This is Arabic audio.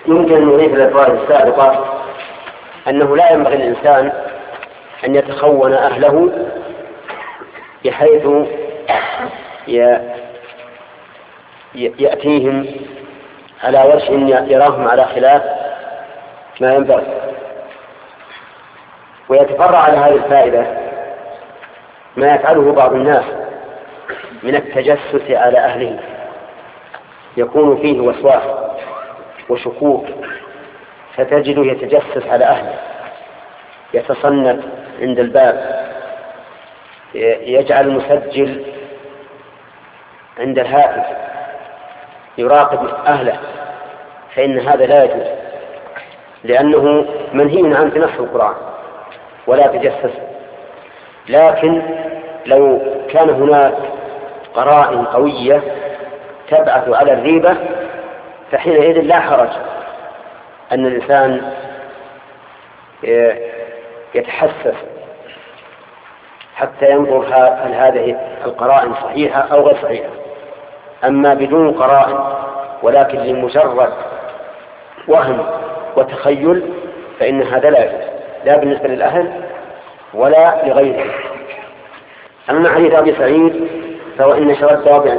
يمكن أن نضيف للفوائد السابقة أنه لا ينبغي الإنسان أن يتخون أهله بحيث يأتيهم على وجه يراهم على خلاف ما ينبغي. ويتفرع على هذه الفائدة ما يفعله بعض الناس من التجسس على أهله، يكون فيه وسواس وشكوك، فتجده يتجسس على أهله، يتصنت عند الباب، يجعل المسجل عند الهاتف يراقب أهله، فإن هذا لا يجوز، لأنه منهي عنه في نص القرآن ولا تجسس. لكن لو كان هناك قرائن قوية تبعث على الريبة فحينئذ لا حرج أن الإنسان يتحسس حتى ينظر هل هذه القرائن صحيحة أو غير صحيحة. أما بدون قرائن ولكن لمجرد وهم وتخيل فإن هذا لا يجوز، لا بالنسبة للأهل ولا لغيرهم. أما حديث أبي سعيد فهو إن شر الدواب